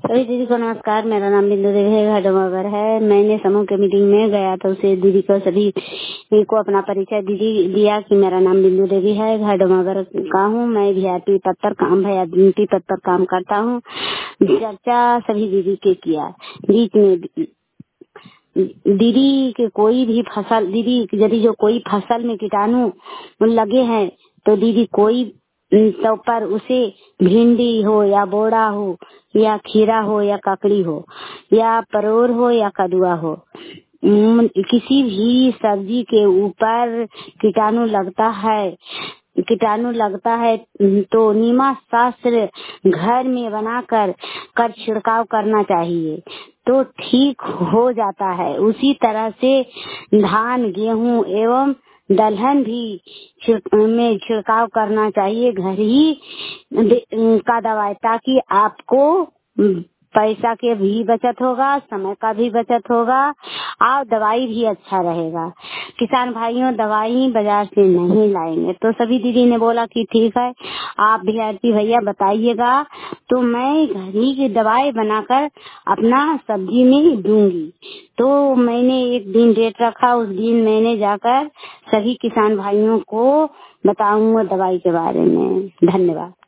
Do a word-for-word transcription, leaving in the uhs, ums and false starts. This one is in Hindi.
सभी दीदी को नमस्कार। मेरा नाम बिंदु देवी है, घाटोमावर है। मैंने समूह के मीटिंग में गया था, उसे दीदी को सभी को अपना परिचय दीदी दिया कि मेरा नाम बिंदु देवी है, घाटोमावर का हूँ। मैं वीआईपी पद पर काम वीआईपी पद पर काम करता हूँ। चर्चा सभी दीदी के किया। बीच में दीदी के कोई भी फसल दीदी यदि जो कोई फसल में कीटाणु लगे हैं तो दीदी कोई तो पर उसे भिंडी हो या बोड़ा हो या खीरा हो या ककड़ी हो या परोर हो या कदुआ हो, किसी भी सब्जी के ऊपर कीटाणु लगता है कीटाणु लगता है तो नीमा शास्त्र घर में बनाकर कर छिड़काव करना चाहिए तो ठीक हो जाता है। उसी तरह से धान गेहूं एवं दलहन भी में छिड़काव करना चाहिए घर ही का दवाई, ताकि आपको पैसा के भी बचत होगा, समय का भी बचत होगा और दवाई भी अच्छा रहेगा। किसान भाइयों दवाई बाजार से नहीं लाएंगे। तो सभी दीदी ने बोला कि ठीक है, आप वीआईपी भैया बताइएगा तो मैं घर ही की दवाई बनाकर अपना सब्जी में दूंगी। तो मैंने एक दिन डेट रखा, उस दिन मैंने जाकर सभी किसान भाइयों को बताऊंगा दवाई के बारे में। धन्यवाद।